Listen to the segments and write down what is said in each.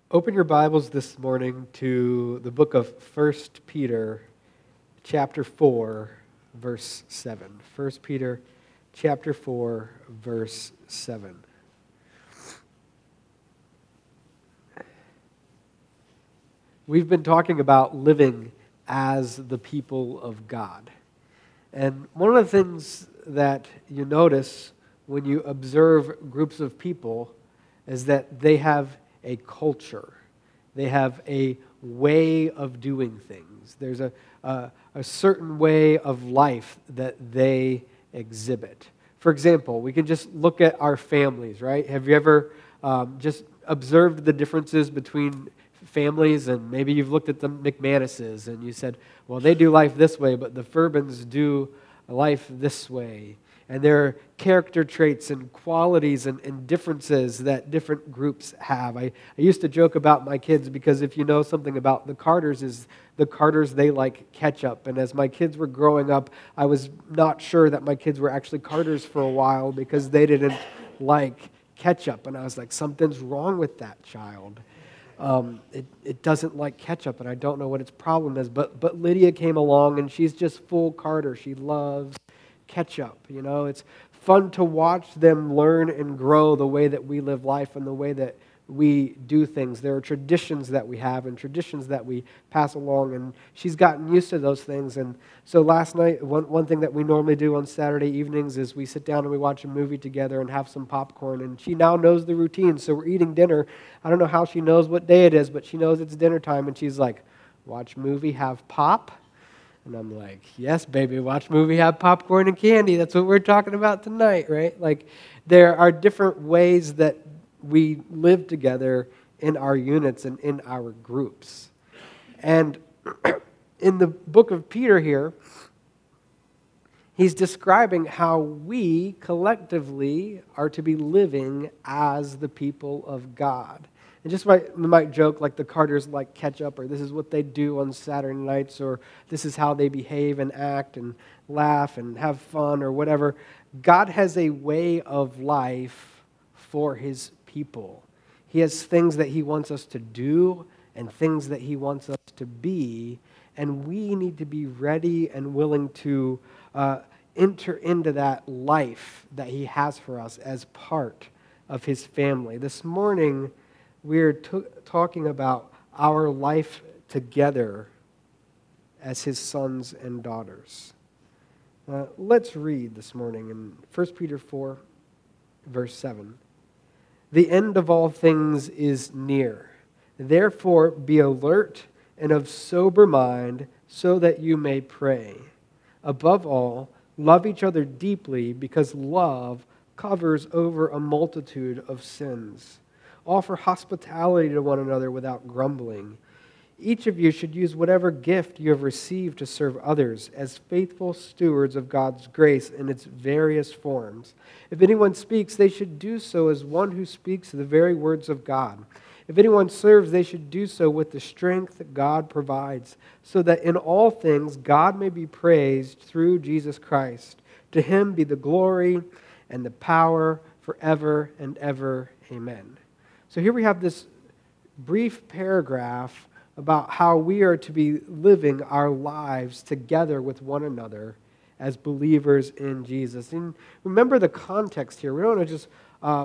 Open your Bibles this morning to the book of 1 Peter, chapter 4, verse 7. 1 Peter, chapter 4, verse 7. We've been talking about living as the people of God. And one of the things that you notice when you observe groups of people is that they have a culture. They have a way of doing things. There's a certain way of life that they exhibit. For example, we can just look at our families, right? Have you ever just observed the differences between families? And maybe you've looked at the McManuses and you said, well, they do life this way, but the Furbans do life this way. And there are character traits and qualities and differences that different groups have. I used to joke about my kids because if you know something about the Carters, is the Carters, they like ketchup. And as my kids were growing up, I was not sure that my kids were actually Carters for a while because they didn't like ketchup. And I was like, something's wrong with that child. It doesn't like ketchup, and I don't know what its problem is. But Lydia came along, and she's just full Carter. She loves ketchup. You know, it's fun to watch them learn and grow the way that we live life and the way that we do things. There are traditions that we have and traditions that we pass along, and she's gotten used to those things. And so last night, one thing that we normally do on Saturday evenings is we sit down and we watch a movie together and have some popcorn, and she now knows the routine. So we're eating dinner. I don't know how she knows what day it is, but she knows it's dinner time, and she's like, watch movie, have pop? And I'm like, yes, baby, watch movie, have popcorn and candy. That's what we're talking about tonight, right? Like, there are different ways that we live together in our units and in our groups. And in the book of Peter here, he's describing how we collectively are to be living as the people of God. And just we might joke like the Carters like ketchup, or this is what they do on Saturday nights, or this is how they behave and act and laugh and have fun or whatever. God has a way of life for His people. He has things that He wants us to do and things that He wants us to be, and we need to be ready and willing to enter into that life that He has for us as part of His family. This morning, we're talking about our life together as His sons and daughters. Let's read this morning in 1 Peter 4, verse 7. The end of all things is near. Therefore, be alert and of sober mind so that you may pray. Above all, love each other deeply because love covers over a multitude of sins. Offer hospitality to one another without grumbling. Each of you should use whatever gift you have received to serve others as faithful stewards of God's grace in its various forms. If anyone speaks, they should do so as one who speaks the very words of God. If anyone serves, they should do so with the strength that God provides, so that in all things God may be praised through Jesus Christ. To Him be the glory and the power forever and ever. Amen. So here we have this brief paragraph about how we are to be living our lives together with one another as believers in Jesus. And remember the context here. We don't want to just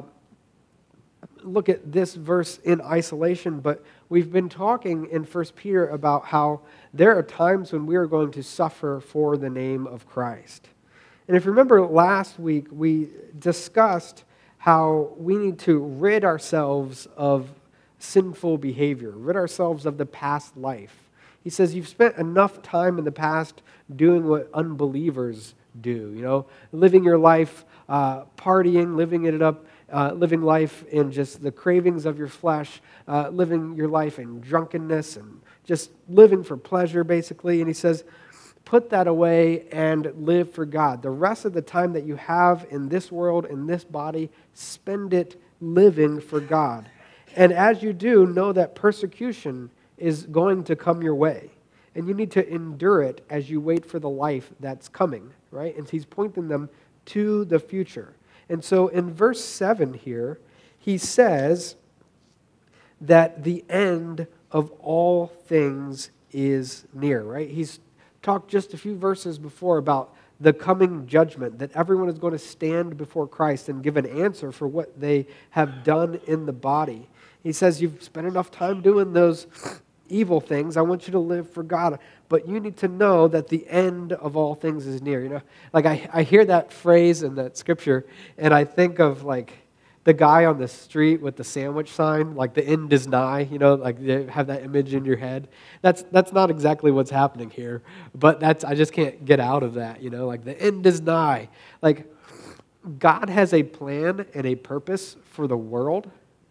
look at this verse in isolation, but we've been talking in 1 Peter about how there are times when we are going to suffer for the name of Christ. And if you remember last week, we discussed how we need to rid ourselves of sinful behavior, rid ourselves of the past life. He says you've spent enough time in the past doing what unbelievers do, living your life, partying, living it up, living life in just the cravings of your flesh, living your life in drunkenness and just living for pleasure, basically. And he says, put that away and live for God. The rest of the time that you have in this world, in this body, spend it living for God. And as you do, know that persecution is going to come your way. And you need to endure it as you wait for the life that's coming, right? And he's pointing them to the future. And so in verse 7 here, he says that the end of all things is near, right? He's talked just a few verses before about the coming judgment, that everyone is going to stand before Christ and give an answer for what they have done in the body. He says, you've spent enough time doing those evil things. I want you to live for God. But you need to know that the end of all things is near. You know, like I hear that phrase in that scripture, and I think of like the guy on the street with the sandwich sign, like the end is nigh, you know, like you have that image in your head. That's not exactly what's happening here, but I just can't get out of that, you know, like the end is nigh. Like God has a plan and a purpose for the world.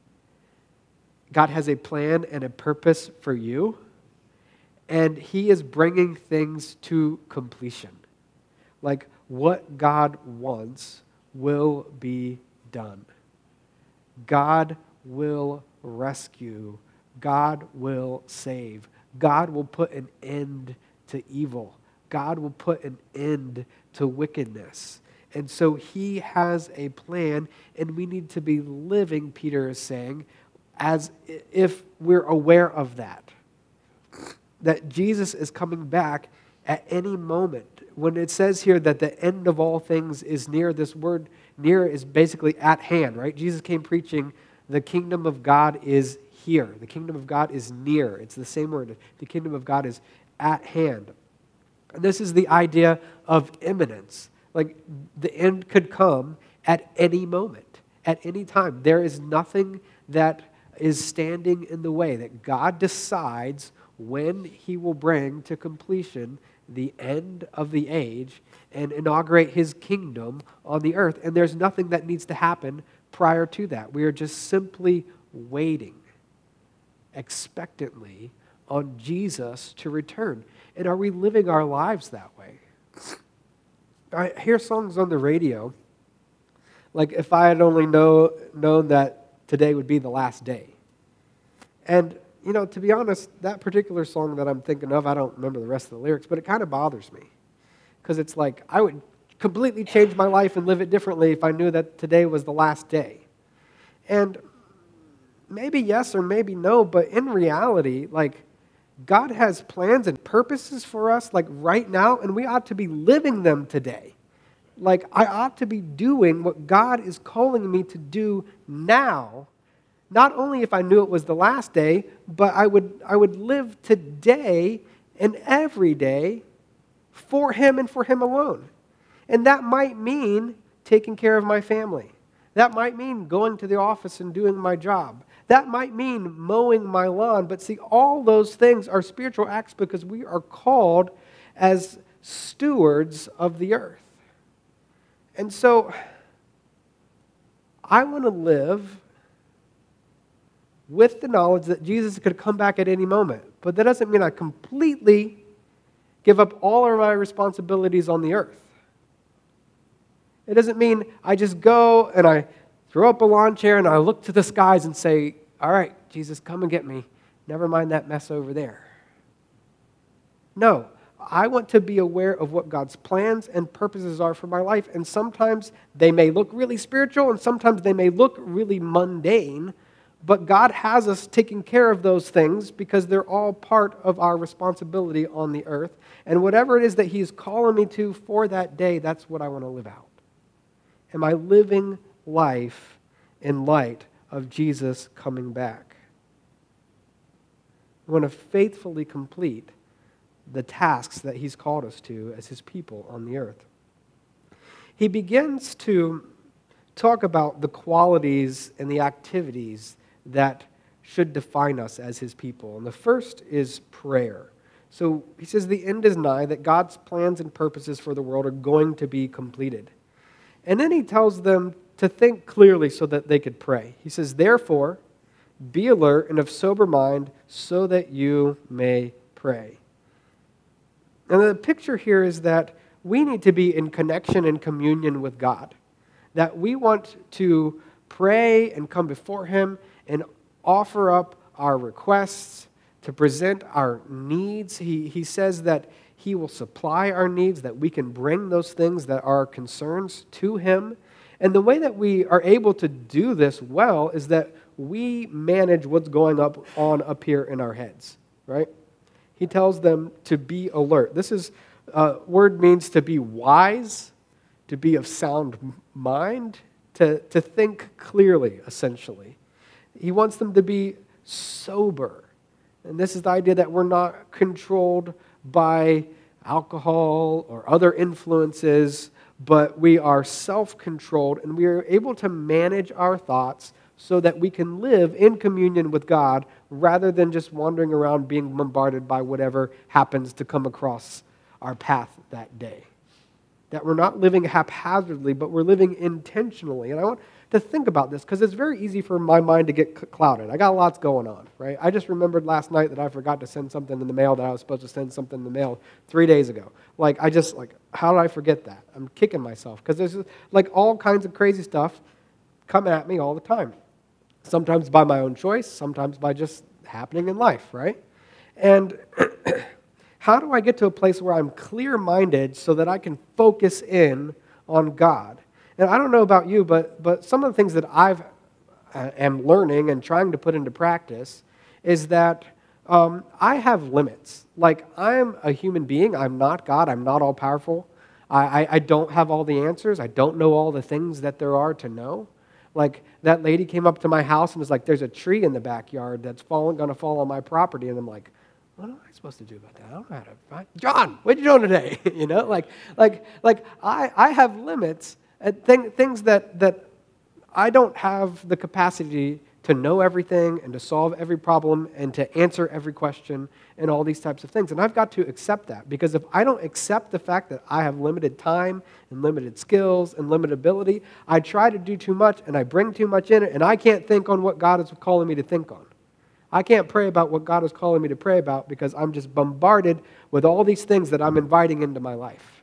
God has a plan and a purpose for you, and He is bringing things to completion. Like what God wants will be done. God will rescue. God will save. God will put an end to evil. God will put an end to wickedness. And so He has a plan, and we need to be living, Peter is saying, as if we're aware of that. That Jesus is coming back at any moment. When it says here that the end of all things is near, this word near is basically at hand, right? Jesus came preaching, the kingdom of God is here. The kingdom of God is near. It's the same word. The kingdom of God is at hand. And this is the idea of imminence. Like the end could come at any moment, at any time. There is nothing that is standing in the way, that God decides when He will bring to completion the end of the age and inaugurate His kingdom on the earth. And there's nothing that needs to happen prior to that. We are just simply waiting expectantly on Jesus to return. And are we living our lives that way? I hear songs on the radio, like if I had only known that today would be the last day. And, you know, to be honest, that particular song that I'm thinking of, I don't remember the rest of the lyrics, but it kind of bothers me. Because it's like, I would completely change my life and live it differently if I knew that today was the last day. And maybe yes or maybe no, but in reality, like, God has plans and purposes for us, like right now, and we ought to be living them today. Like, I ought to be doing what God is calling me to do now, not only if I knew it was the last day, but I would live today and every day for Him and for Him alone. And that might mean taking care of my family. That might mean going to the office and doing my job. That might mean mowing my lawn. But see, all those things are spiritual acts because we are called as stewards of the earth. And so, I want to live with the knowledge that Jesus could come back at any moment. But that doesn't mean I completely give up all of my responsibilities on the earth. It doesn't mean I just go and I throw up a lawn chair and I look to the skies and say, all right, Jesus, come and get me. Never mind that mess over there. No, I want to be aware of what God's plans and purposes are for my life. And sometimes they may look really spiritual and sometimes they may look really mundane. But God has us taking care of those things because they're all part of our responsibility on the earth. And whatever it is that He's calling me to for that day, that's what I want to live out. Am I living life in light of Jesus coming back? I want to faithfully complete the tasks that He's called us to as His people on the earth. He begins to talk about the qualities and the activities that should define us as His people. And the first is prayer. So he says the end is nigh, that God's plans and purposes for the world are going to be completed. And then he tells them to think clearly so that they could pray. He says, therefore, be alert and of sober mind so that you may pray. And the picture here is that we need to be in connection and communion with God. That we want to pray and come before Him and offer up our requests, to present our needs. He says that He will supply our needs, that we can bring those things that are concerns to Him. And the way that we are able to do this well is that we manage what's going on up here in our heads, right? He tells them to be alert. This is word means to be wise, to be of sound mind, to think clearly, essentially. He wants them to be sober. And this is the idea that we're not controlled by alcohol or other influences, but we are self-controlled and we are able to manage our thoughts so that we can live in communion with God rather than just wandering around being bombarded by whatever happens to come across our path that day. That we're not living haphazardly, but we're living intentionally. And I want to think about this because it's very easy for my mind to get clouded. I got lots going on, right? I just remembered last night that I forgot to send something in the mail that I was supposed to send something in the mail 3 days ago. How did I forget that? I'm kicking myself because there's all kinds of crazy stuff coming at me all the time. Sometimes by my own choice, sometimes by just happening in life, right? And how do I get to a place where I'm clear-minded so that I can focus in on God? And I don't know about you, but some of the things that I am learning and trying to put into practice is that I have limits. Like, I'm a human being. I'm not God. I'm not all-powerful. I don't have all the answers. I don't know all the things that there are to know. Like, that lady came up to my house and was like, there's a tree in the backyard that's going to fall on my property. And I'm like, what am I supposed to do about that? I don't know how to find John, what are you doing today? I have limits at things that I don't have the capacity to know everything and to solve every problem and to answer every question and all these types of things. And I've got to accept that, because if I don't accept the fact that I have limited time and limited skills and limited ability, I try to do too much and I bring too much in it, and I can't think on what God is calling me to think on. I can't pray about what God is calling me to pray about because I'm just bombarded with all these things that I'm inviting into my life.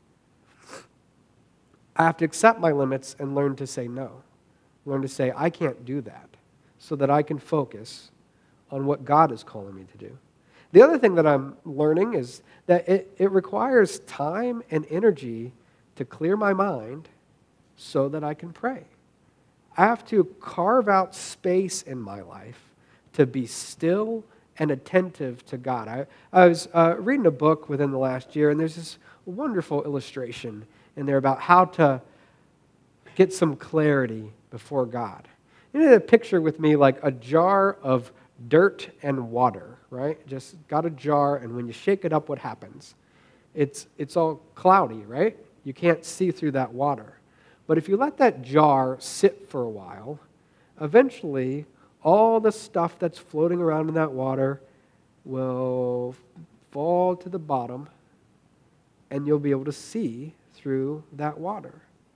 I have to accept my limits and learn to say no. Learn to say, I can't do that, so that I can focus on what God is calling me to do. The other thing that I'm learning is that it requires time and energy to clear my mind so that I can pray. I have to carve out space in my life to be still and attentive to God. I was reading a book within the last year, and there's this wonderful illustration in there about how to get some clarity before God. You know, a picture with me like a jar of dirt and water, right? Just got a jar, and when you shake it up, what happens? It's all cloudy, right? You can't see through that water. But if you let that jar sit for a while, eventually all the stuff that's floating around in that water will fall to the bottom, and you'll be able to see through that water.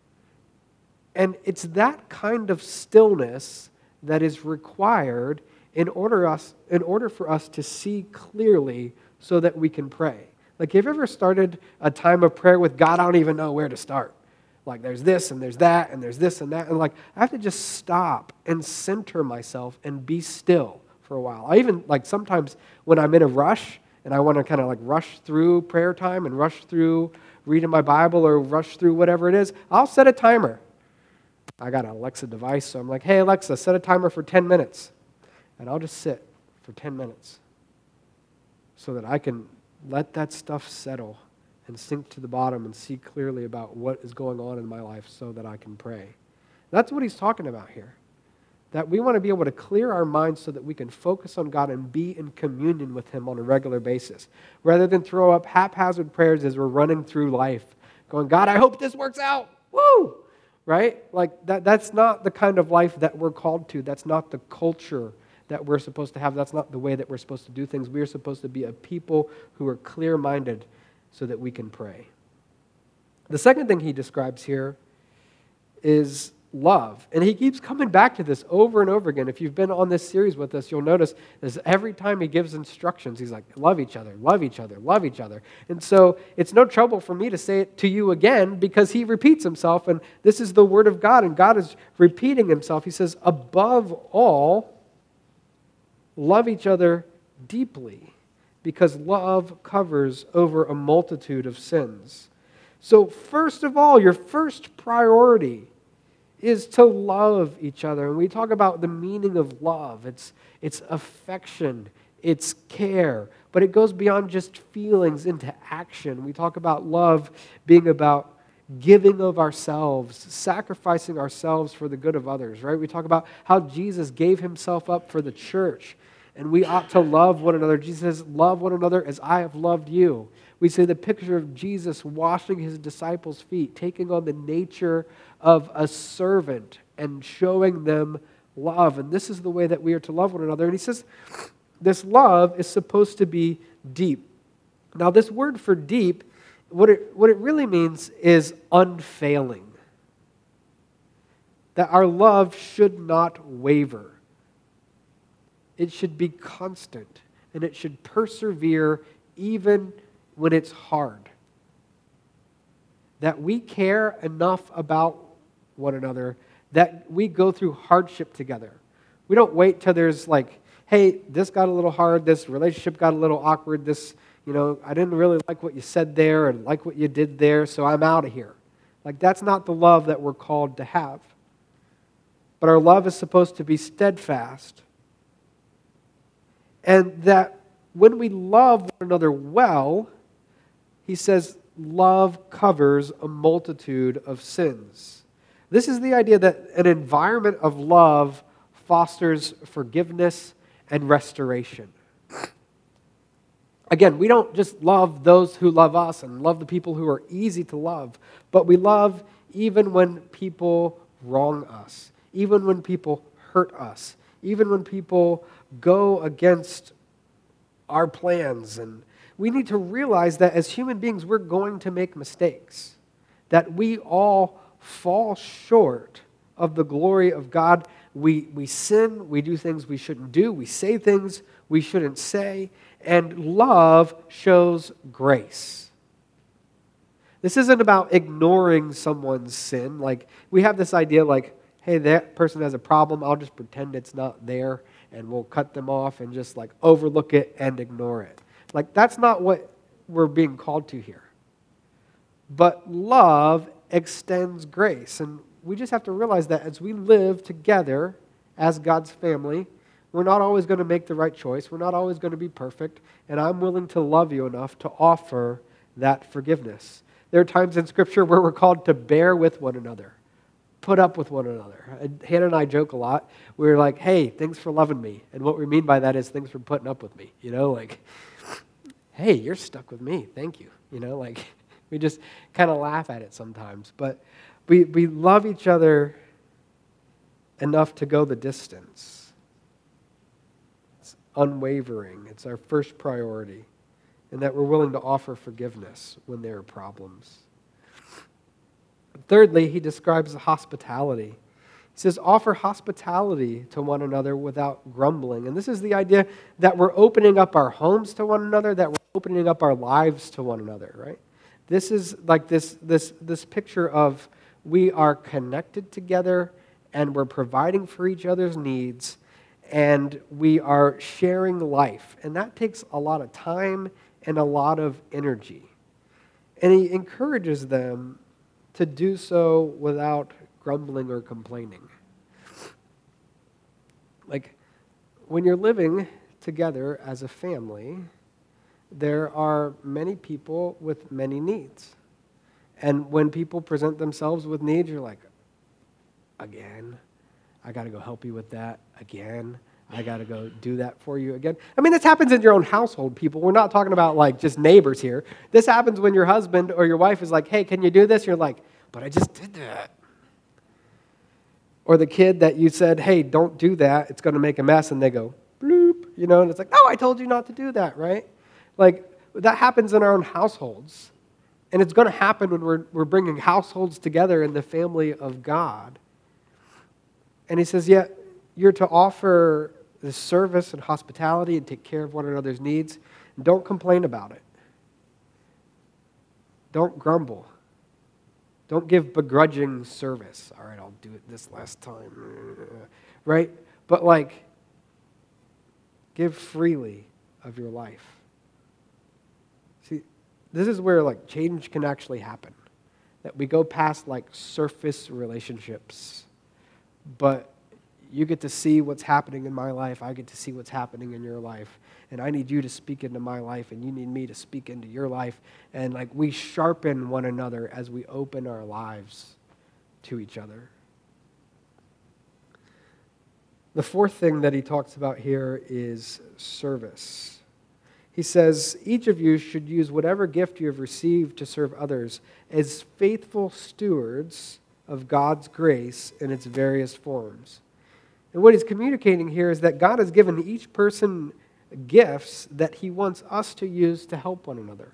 And it's that kind of stillness that is required in order for us to see clearly so that we can pray. Like, have you ever started a time of prayer with God? I don't even know where to start. Like, there's this and there's that and there's this and that. And I have to just stop and center myself and be still for a while. I even, sometimes when I'm in a rush and I want to kind of rush through prayer time and rush through reading my Bible or rush through whatever it is, I'll set a timer. I got an Alexa device, so I'm like, hey, Alexa, set a timer for 10 minutes. And I'll just sit for 10 minutes so that I can let that stuff settle and sink to the bottom and see clearly about what is going on in my life so that I can pray. That's what he's talking about here. That we want to be able to clear our minds so that we can focus on God and be in communion with Him on a regular basis, rather than throw up haphazard prayers as we're running through life, going, God, I hope this works out. Woo! Right? That's not the kind of life that we're called to. That's not the culture that we're supposed to have. That's not the way that we're supposed to do things. We are supposed to be a people who are clear-minded so that we can pray. The second thing he describes here is love. And he keeps coming back to this over and over again. If you've been on this series with us, you'll notice this every time he gives instructions, he's like, love each other, love each other, love each other. And so it's no trouble for me to say it to you again because he repeats himself, and this is the word of God, and God is repeating himself. He says, above all, love each other deeply, because love covers over a multitude of sins. So first of all, your first priority is to love each other. And we talk about the meaning of love. It's affection, it's care, but it goes beyond just feelings into action. We talk about love being about giving of ourselves, sacrificing ourselves for the good of others, right? We talk about how Jesus gave himself up for the church, and we ought to love one another. Jesus says, love one another as I have loved you. We see the picture of Jesus washing his disciples' feet, taking on the nature of a servant and showing them love. And this is the way that we are to love one another. And he says this love is supposed to be deep. Now, this word for deep, what it really means is unfailing. That our love should not waver. It should be constant, and it should persevere even when it's hard. That we care enough about one another that we go through hardship together. We don't wait till there's like, hey, this got a little hard, this relationship got a little awkward, this, I didn't really like what you said there and like what you did there, so I'm out of here. Like, that's not the love that we're called to have. But our love is supposed to be steadfast. And that when we love one another well, he says, love covers a multitude of sins. This is the idea that an environment of love fosters forgiveness and restoration. Again, we don't just love those who love us and love the people who are easy to love, but we love even when people wrong us, even when people hurt us, even when people go against our plans. And we need to realize that as human beings, we're going to make mistakes, that we all fall short of the glory of God. We sin, we do things we shouldn't do, we say things we shouldn't say, and love shows grace. This isn't about ignoring someone's sin. Like, we have this idea like, hey, that person has a problem, I'll just pretend it's not there, and we'll cut them off and just like overlook it and ignore it. Like, that's not what we're being called to here. But love extends grace. And we just have to realize that as we live together as God's family, we're not always going to make the right choice. We're not always going to be perfect. And I'm willing to love you enough to offer that forgiveness. There are times in Scripture where we're called to bear with one another, put up with one another. Hannah and I joke a lot. We're like, hey, thanks for loving me. And what we mean by that is thanks for putting up with me. Like, hey, you're stuck with me. Thank you. We just kind of laugh at it sometimes. But we love each other enough to go the distance. It's unwavering. It's our first priority. And that we're willing to offer forgiveness when there are problems. Thirdly, he describes hospitality. He says, offer hospitality to one another without grumbling. And this is the idea that we're opening up our homes to one another, that we're opening up our lives to one another, right? This is like this picture of we are connected together and we're providing for each other's needs and we are sharing life. And that takes a lot of time and a lot of energy. And he encourages them to do so without grumbling or complaining. Like, when you're living together as a family, there are many people with many needs. And when people present themselves with needs, you're like, again, I got to go help you with that again. I got to go do that for you again. I mean, this happens in your own household, people. We're not talking about like just neighbors here. This happens when your husband or your wife is like, hey, can you do this? You're like, but I just did that. Or the kid that you said, hey, don't do that. It's going to make a mess. And they go, bloop, and it's like, no, I told you not to do that, right? Like, that happens in our own households. And it's going to happen when we're bringing households together in the family of God. And he says, yeah, you're to offer the service and hospitality and take care of one another's needs. And don't complain about it. Don't grumble. Don't give begrudging service. All right, I'll do it this last time. Right? But like, give freely of your life. See, this is where like change can actually happen. That we go past like surface relationships but you get to see what's happening in my life. I get to see what's happening in your life. And I need you to speak into my life, and you need me to speak into your life. And like we sharpen one another as we open our lives to each other. The fourth thing that he talks about here is service. He says, each of you should use whatever gift you have received to serve others as faithful stewards of God's grace in its various forms. And what he's communicating here is that God has given each person gifts that he wants us to use to help one another.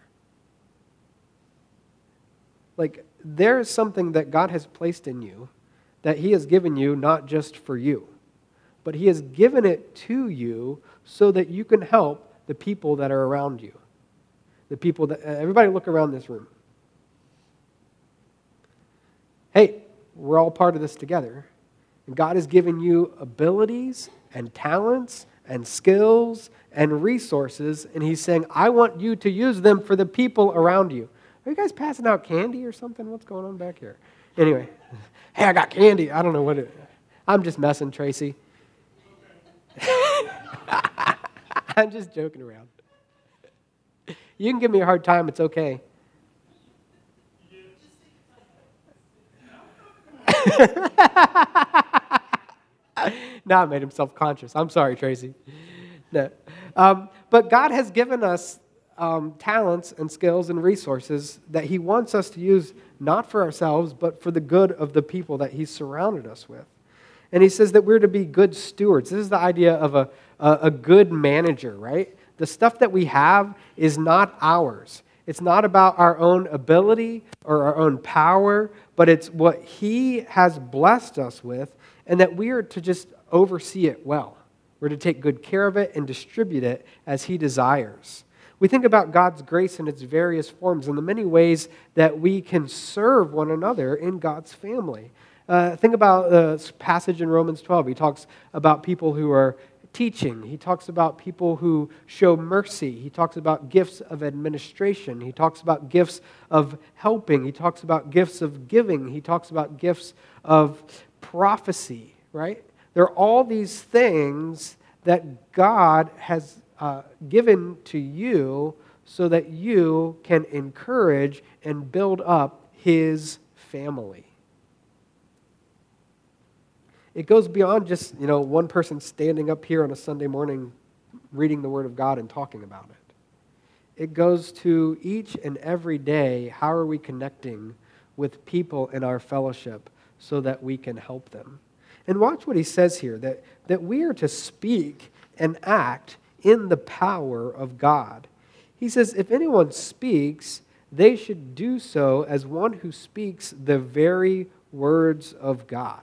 Like, there is something that God has placed in you that he has given you not just for you, but he has given it to you so that you can help the people that are around you. The people that, everybody look around this room. Hey, we're all part of this together. And God has given you abilities and talents and skills and resources, and he's saying, I want you to use them for the people around you. Are you guys passing out candy or something? What's going on back here? Anyway, hey, I got candy. I don't know what it is. I'm just messing, Tracy. I'm just joking around. You can give me a hard time. It's okay. Now I made him self-conscious. I'm sorry, Tracy. No. But God has given us talents and skills and resources that he wants us to use not for ourselves, but for the good of the people that he's surrounded us with. And he says that we're to be good stewards. This is the idea of a good manager, right? The stuff that we have is not ours. It's not about our own ability or our own power, but it's what he has blessed us with, and that we are to just oversee it well. We're to take good care of it and distribute it as he desires. We think about God's grace in its various forms and the many ways that we can serve one another in God's family. Think about the passage in Romans 12. He talks about people who are teaching. He talks about people who show mercy. He talks about gifts of administration. He talks about gifts of helping. He talks about gifts of giving. He talks about gifts of prophecy, right? There are all these things that God has given to you so that you can encourage and build up his family. It goes beyond just, one person standing up here on a Sunday morning reading the Word of God and talking about it. It goes to each and every day, how are we connecting with people in our fellowship so that we can help them? And watch what he says here, that we are to speak and act in the power of God. He says, if anyone speaks, they should do so as one who speaks the very words of God.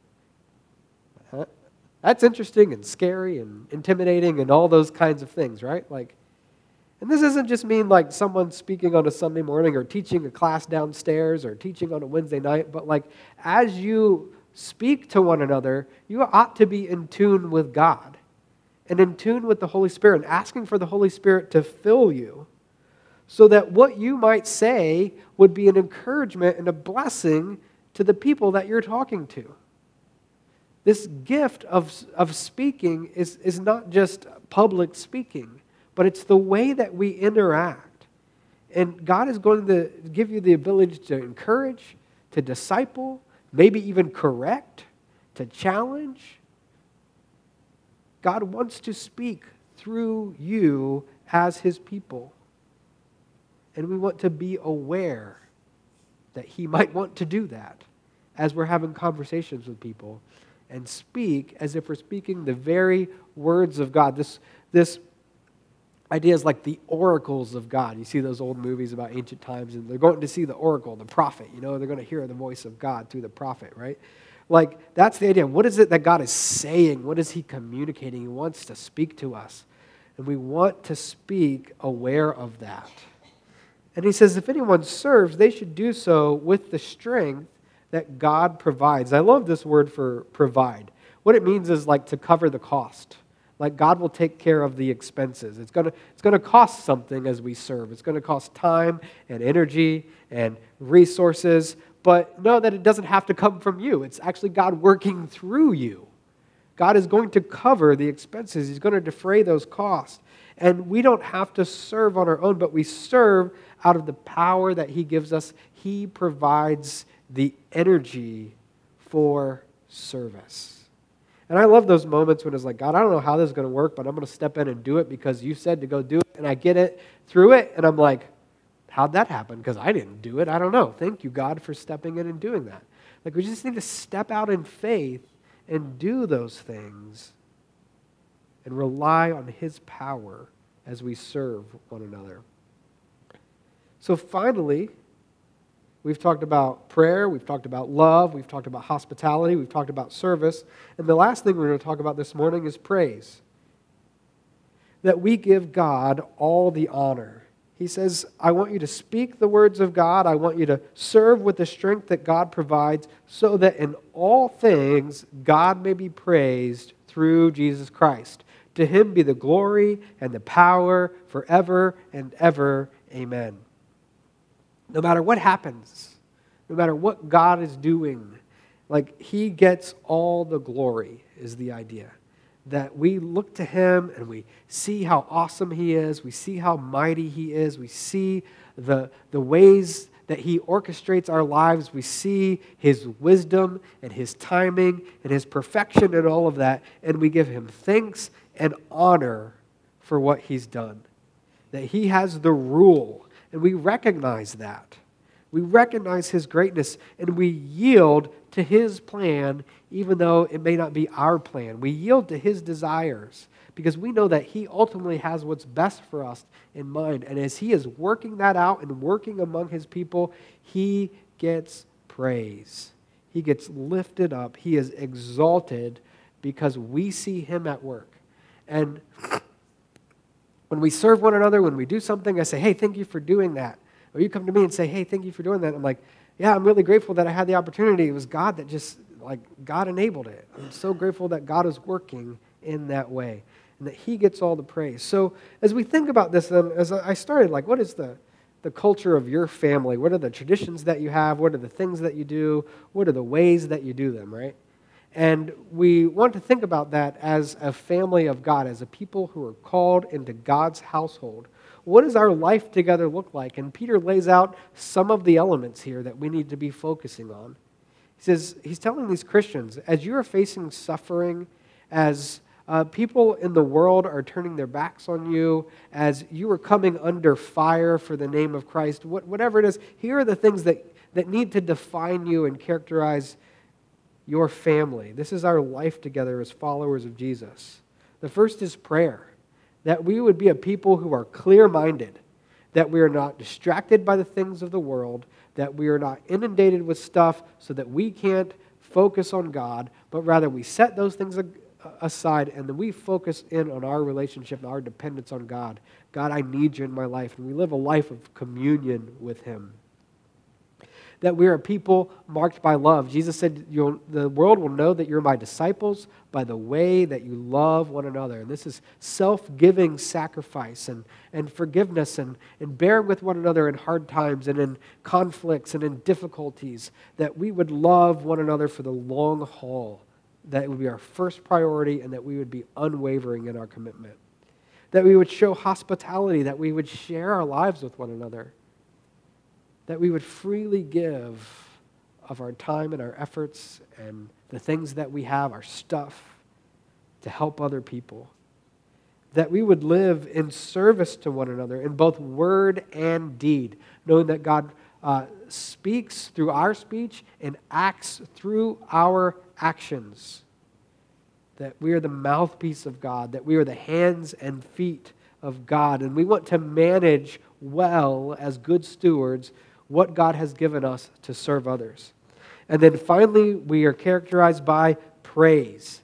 That's interesting and scary and intimidating and all those kinds of things, right? And this doesn't just mean like someone speaking on a Sunday morning or teaching a class downstairs or teaching on a Wednesday night, but like as you speak to one another, you ought to be in tune with God and in tune with the Holy Spirit and asking for the Holy Spirit to fill you so that what you might say would be an encouragement and a blessing to the people that you're talking to. This gift of speaking is not just public speaking, but it's the way that we interact. And God is going to give you the ability to encourage, to disciple, maybe even correct, to challenge. God wants to speak through you as his people. And we want to be aware that he might want to do that as we're having conversations with people. And speak as if we're speaking the very words of God. This idea is like the oracles of God. You see those old movies about ancient times, and they're going to see the oracle, the prophet. They're going to hear the voice of God through the prophet, right? Like, that's the idea. What is it that God is saying? What is he communicating? He wants to speak to us. And we want to speak aware of that. And he says, if anyone serves, they should do so with the strength that God provides. I love this word for provide. What it means is like to cover the cost. Like God will take care of the expenses. It's going to cost something as we serve. It's going to cost time and energy and resources, but know that it doesn't have to come from you. It's actually God working through you. God is going to cover the expenses. He's going to defray those costs. And we don't have to serve on our own, but we serve out of the power that He gives us. He provides the energy for service. And I love those moments when it's like, God, I don't know how this is going to work, but I'm going to step in and do it because you said to go do it. And I get it through it, and I'm like, how'd that happen? Because I didn't do it. I don't know. Thank you, God, for stepping in and doing that. Like, we just need to step out in faith and do those things and rely on His power as we serve one another. So finally, we've talked about prayer, we've talked about love, we've talked about hospitality, we've talked about service, and the last thing we're going to talk about this morning is praise. That we give God all the honor. He says, I want you to speak the words of God. I want you to serve with the strength that God provides so that in all things God may be praised through Jesus Christ. To Him be the glory and the power forever and ever. Amen. No matter what happens, no matter what God is doing, like He gets all the glory is the idea. That we look to Him and we see how awesome He is. We see how mighty He is. We see the ways that He orchestrates our lives. We see His wisdom and His timing and His perfection and all of that. And we give Him thanks and honor for what He's done. That He has the rule. And we recognize that. We recognize His greatness and we yield to His plan even though it may not be our plan. We yield to His desires because we know that He ultimately has what's best for us in mind. And as He is working that out and working among His people, He gets praise. He gets lifted up. He is exalted because we see Him at work. And when we serve one another, when we do something, I say, hey, thank you for doing that. Or you come to me and say, hey, thank you for doing that. I'm like, yeah, I'm really grateful that I had the opportunity. It was God that just, God enabled it. I'm so grateful that God is working in that way and that He gets all the praise. So as we think about this, as I started, what is the culture of your family? What are the traditions that you have? What are the things that you do? What are the ways that you do them, right? And we want to think about that as a family of God, as a people who are called into God's household. What does our life together look like? And Peter lays out some of the elements here that we need to be focusing on. He says, he's telling these Christians, as you are facing suffering, as people in the world are turning their backs on you, as you are coming under fire for the name of Christ, whatever it is, here are the things that need to define you and characterize your family. This is our life together as followers of Jesus. The first is prayer. That we would be a people who are clear-minded, that we are not distracted by the things of the world, that we are not inundated with stuff so that we can't focus on God, but rather we set those things aside and then we focus in on our relationship and our dependence on God. God, I need you in my life, and we live a life of communion with Him. That we are a people marked by love. Jesus said, the world will know that you're my disciples by the way that you love one another. And this is self-giving sacrifice and forgiveness and bearing with one another in hard times and in conflicts and in difficulties. That we would love one another for the long haul. That it would be our first priority and that we would be unwavering in our commitment. That we would show hospitality, that we would share our lives with one another. That we would freely give of our time and our efforts and the things that we have, our stuff, to help other people. That we would live in service to one another in both word and deed, knowing that God speaks through our speech and acts through our actions. That we are the mouthpiece of God, that we are the hands and feet of God, and we want to manage well as good stewards what God has given us to serve others. And then finally, we are characterized by praise.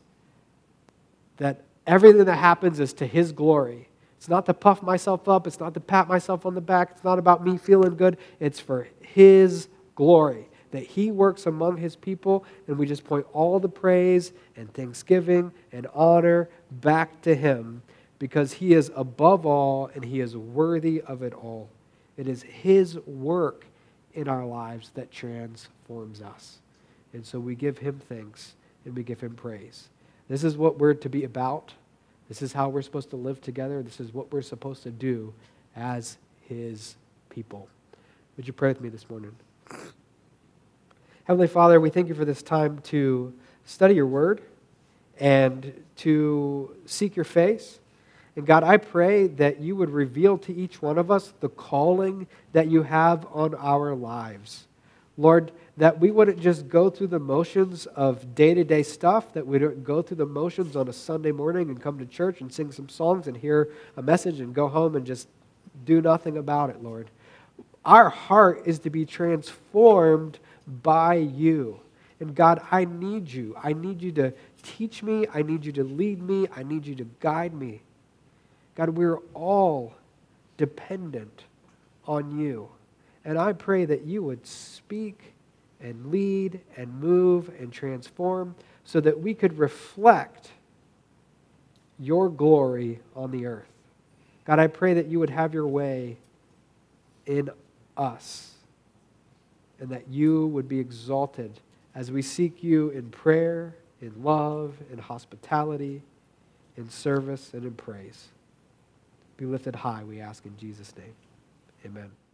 That everything that happens is to His glory. It's not to puff myself up. It's not to pat myself on the back. It's not about me feeling good. It's for His glory. That He works among His people, and we just point all the praise and thanksgiving and honor back to Him because He is above all and He is worthy of it all. It is His work in our lives that transforms us. And so we give him thanks and we give him praise. This is what we're to be about. This is how we're supposed to live together. This is what we're supposed to do as his people. Would you pray with me this morning? Heavenly Father, we thank you for this time to study your word and to seek your face. And God, I pray that you would reveal to each one of us the calling that you have on our lives. Lord, that we wouldn't just go through the motions of day-to-day stuff, that we don't go through the motions on a Sunday morning and come to church and sing some songs and hear a message and go home and just do nothing about it, Lord. Our heart is to be transformed by you. And God, I need you. I need you to teach me. I need you to lead me. I need you to guide me. God, we're all dependent on you. And I pray that you would speak and lead and move and transform so that we could reflect your glory on the earth. God, I pray that you would have your way in us and that you would be exalted as we seek you in prayer, in love, in hospitality, in service, and in praise. Be lifted high, we ask in Jesus' name. Amen.